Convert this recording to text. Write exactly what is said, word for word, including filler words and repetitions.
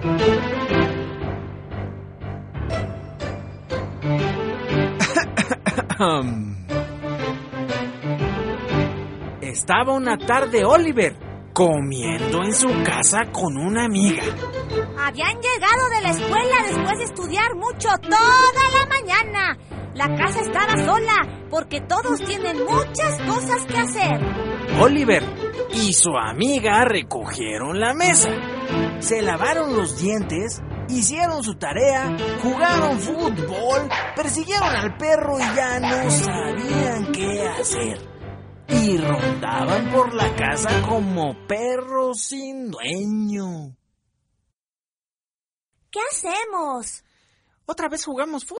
Estaba una tarde Oliver comiendo en su casa con una amiga. Habían llegado de la escuela después de estudiar mucho toda la mañana. La casa estaba sola porque todos tienen muchas cosas que hacer. Oliver y su amiga recogieron la mesa, se lavaron los dientes, hicieron su tarea, jugaron fútbol, persiguieron al perro y ya no sabían qué hacer. Y rondaban por la casa como perros sin dueño. ¿Qué hacemos? Otra vez jugamos fútbol.